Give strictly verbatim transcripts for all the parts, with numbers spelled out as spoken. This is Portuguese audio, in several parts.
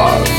Love.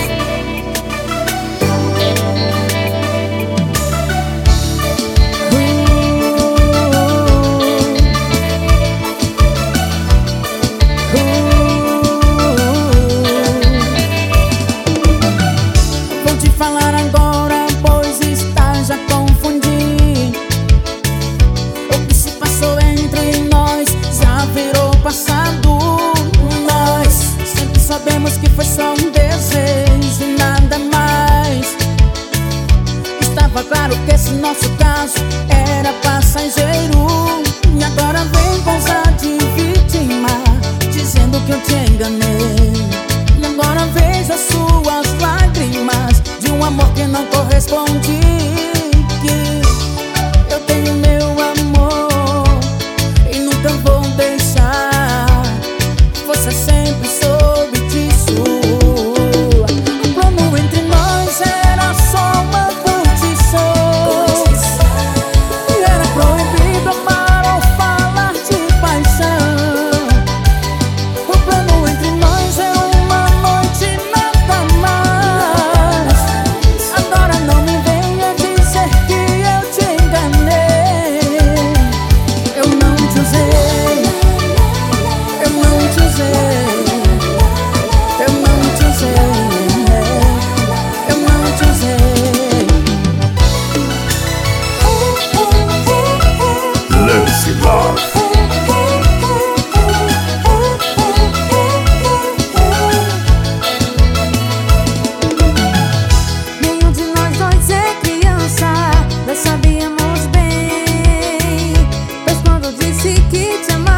Vou te falar agora, pois está já confundi. O que se passou entre nós já virou passado. Nós sempre sabemos que foi só um desejo e nada mais. Estava claro que esse nosso caso era passageiro. E agora vem pousar de vítima, dizendo que eu te enganei. E agora vejo as suas lágrimas de um amor que não corresponde. Que eu tenho meu amor e nunca vou deixar. Você sempre soube disso. O plano entre nós era só uma curtição. Era proibido amar ou falar de paixão. O plano entre nós é uma noite e nada mais. Agora não me venha dizer que eu te enganei. Eu não te usei, eu não te usei, eu não te usei, eu não te usei. Lance Love. Nenhum de nós dois é criança, nós sabíamos bem. Pois quando disse que te amava,